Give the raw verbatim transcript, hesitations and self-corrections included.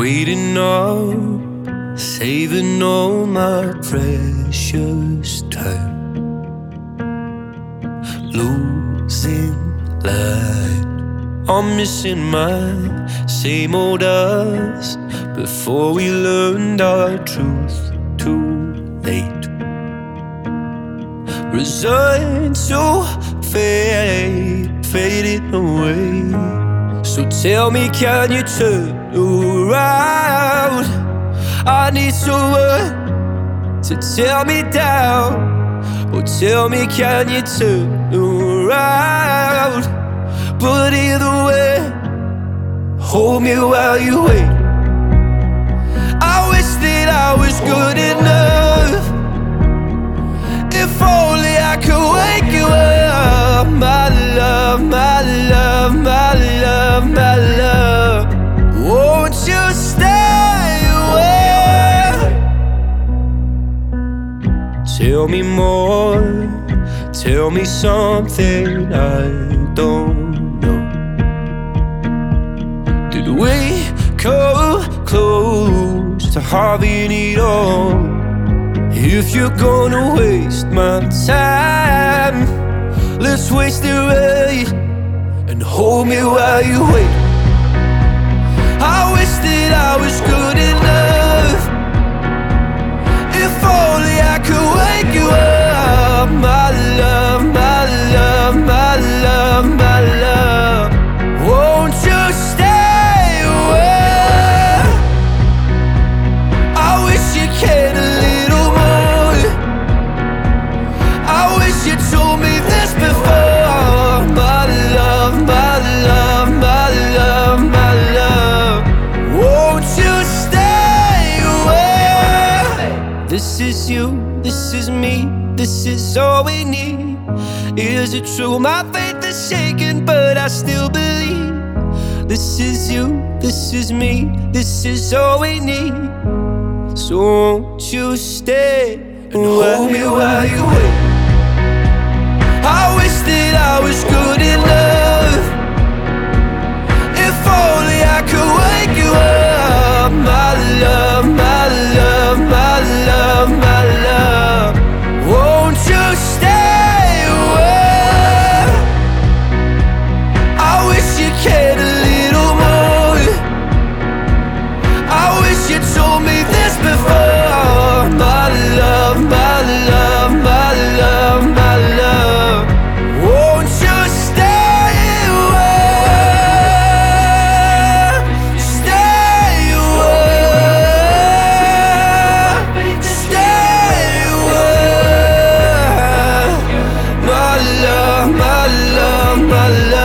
Waiting up, saving all my precious time, losing light. I'm missing my same old us before we learned our truth too late. Resigned to fade, fading away. So tell me, can you turn around? I need someone to tear me down. Oh, tell me, can you turn around? But either way, hold me while you wait. I wish that I was good enough. If only I could wake you up. My love, my love, my love, my love. Won't you stay away? Tell me more, tell me something I don't know. Did we come close to having it all? If you're gonna waste my time, let's waste it right and hold me while you wait. I wish that I was good enough. If only I could wake you up. My love, my love, my love, my love. Won't you stay away? I wish you cared a little more. I wish you told me this before. My love, my love, my love, my love. Won't you stay away? This is you, this is me, this is all we need. Is it true? My faith is shaken, but I still believe. This is you, this is me, this is all we need. So won't you stay and hold me while you wait? I wish that I was good enough. If only I could wake you up. My love, my love, my love, my love. Won't you stay away? I wish you cared a little more. I wish you told me this before. My love, my love, my love, my love. Won't you stay away? Stay away. Stay away. My love, my love, my love.